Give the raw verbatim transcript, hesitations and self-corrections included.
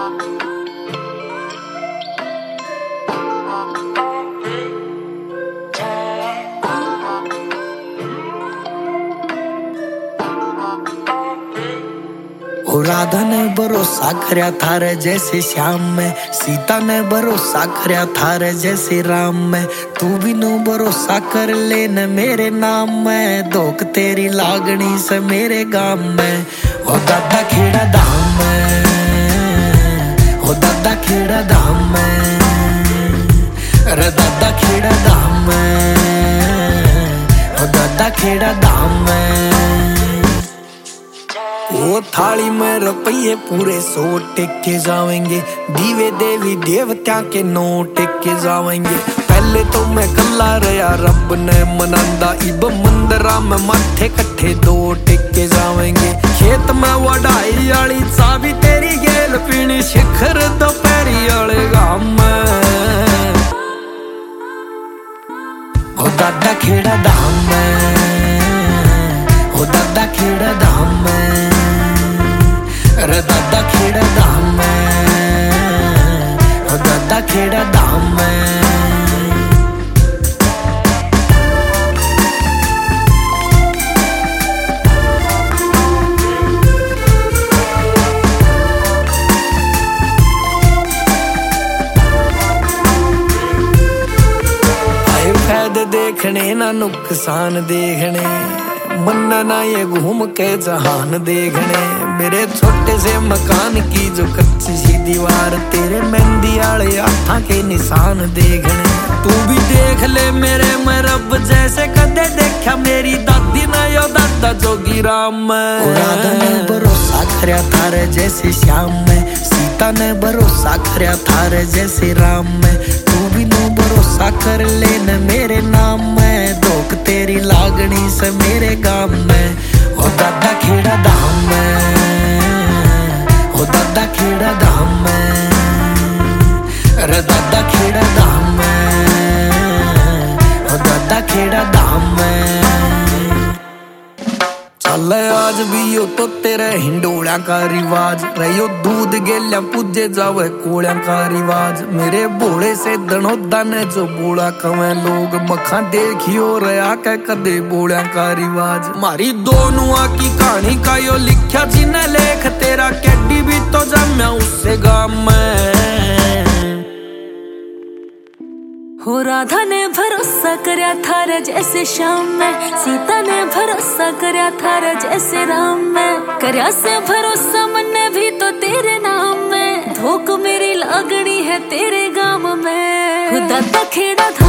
ओ राधा ने भरोसा करया थारे जैसे श्याम में, सीता ने भरोसा करया थारे जैसे राम में। तू भी नो भरोसा कर ले न मेरे नाम में, धोख तेरी लागनी से मेरे गाम में। ओ दादा खेड़ा धाम में, ओ दादा खेड़ा धाम में, अरे दादा खेड़ा धाम में, ओ दादा खेड़ा धाम में। वो थाली में रुपये पूरे सौ टेके जावेंगे, दीवे देवी देवता के नौ टेके जावेंगे। पहले तो मैं कल्ला रहा रब ने मनांदा, इब मंदिरा में माथे कट्ठे दो टेके जावेंगे। खेत में वडाई आली चाबी तेरी गेल पीनी, शिखर दोपहरी आले गाम में। ओ दादा खेड़ा धाम में, ओ दादा खेड़ा धाम में, अरे दादा खेड़ा धाम में, ओ दादा खेड़ा धाम में। आए फायदे देखने ना नुकसान देखने, मन्ना ना ये घूम के जहान देखने। मेरे छोटे से मकान की जो कच्ची सी दीवार, तेरे मेहंदी आले हाथां के निशान देखने। तू भी देख ले मेरे में रब जैसे कदे देखा मेरी दादी ना यो दादा जोगी राम। राधा ने भरोसा करया थारे जैसे श्याम में, सीता ने भरोसा करया थारे जैसे राम में। तू भी नो भरोसा कर ले न मेरे नाम में, धोख तेरी लागनी से मेरे गाम में। ओ दादा खेड़ा धाम में, ओ दादा खेड़ा धाम में, अरे दादा खेड़ा धाम में, ओ दादा खेड़ा धाम में। चल आज भी यो तो तेरे हिंडोला का रिवाज, रहियो दूध गेल्या पूजे जावे कोड़ा का रिवाज। मेरे भोले से दनोदा ने जो बोला कवे लोग, मखा देखियो रहा के कदे बोला का रिवाज। मारी दोनों की कहानी का यो लिखा जिन्हें लेख, तेरा कैडी भी तो जम्या उससे गाम में। हो राधा ने भरोसा करया थारे जैसे श्याम में, सीता ने भरोसा करया थारे जैसे राम में। करया से भरोसा मन्ने भी तो तेरे नाम में, धोख मेरी लागनी है तेरे गाम में। दादा खेड़ा था